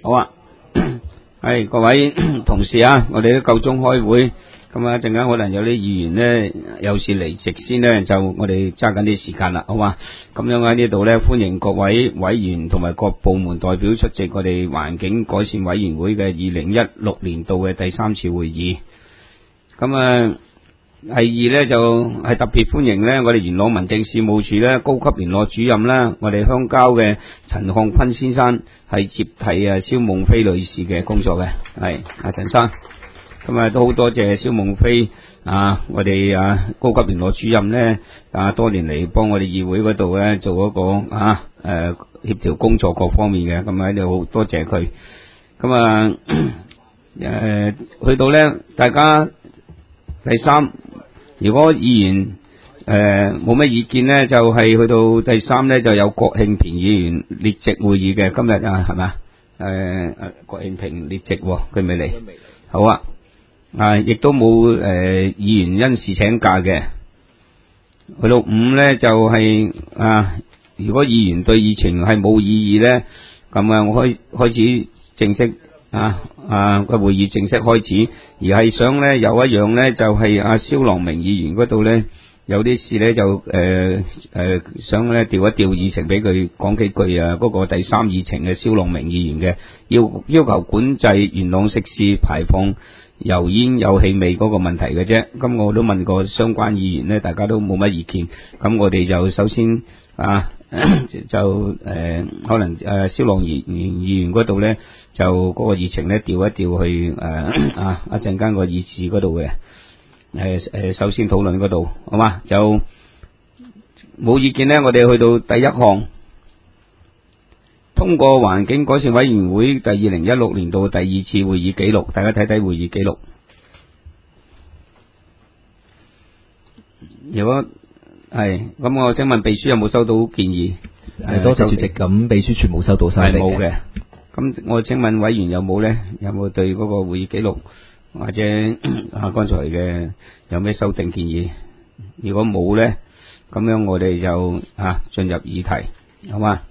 好啊，係各位同事啊，我哋都夠鐘開會，咁啊一陣間可能有啲議員咧有事離席先咧，就我哋揸緊啲時間啦，好嘛？咁樣喺呢度咧，歡迎各位委員同埋各部門代表出席我哋環境改善委員會嘅2016年度嘅第3次會議。咁啊第二咧就係特別歡迎咧，我哋元朗民政事務處咧高級聯絡主任啦，我哋鄉郊嘅陳漢坤先生係接替蕭夢飛女士嘅工作嘅，係陳生。咁啊都好多謝蕭夢飛我哋高級聯絡主任咧多年嚟幫我哋議會嗰度咧做一個協調工作各方面嘅，咁喺度好多謝佢。咁去到咧大家第三，如果議員冇乜意見咧，就係去到第三咧，就有郭慶平議員列席會議嘅。今日係咪郭慶平列席喎，佢未嚟。好啊，亦都冇議員因事請假嘅。去到5咧就係如果議員對議程係冇異議咧，咁我開始正式個會議正式開始，而係想咧有一樣咧就係蕭郎明議員嗰度咧有啲事咧就想咧調一調議程俾佢講幾句嗰個第3議程嘅蕭郎明議員嘅要求管制元朗食肆排放油煙有氣味嗰個問題嘅啫。咁我都問過相關議員咧，大家都冇乜意見。咁我哋就首先就可能蕭郎明議員嗰度咧就嗰個議程咧調一調去一陣間個議事嗰度嘅首先討論嗰度，好嘛？就冇意見咧，我哋去到第一項，通過環境改善委員會第2016年度第2次會議記錄，大家睇睇會議記錄。如果係咁，我想問秘書有冇收到建議？ 多謝主席，咁秘書處冇收到晒嚟嘅。 冇嘅。咁我請問委員有冇咧？有冇對嗰個會議記錄或者剛才嘅有咩修訂建議？如果冇咧，咁樣我哋就進入議題，好嘛？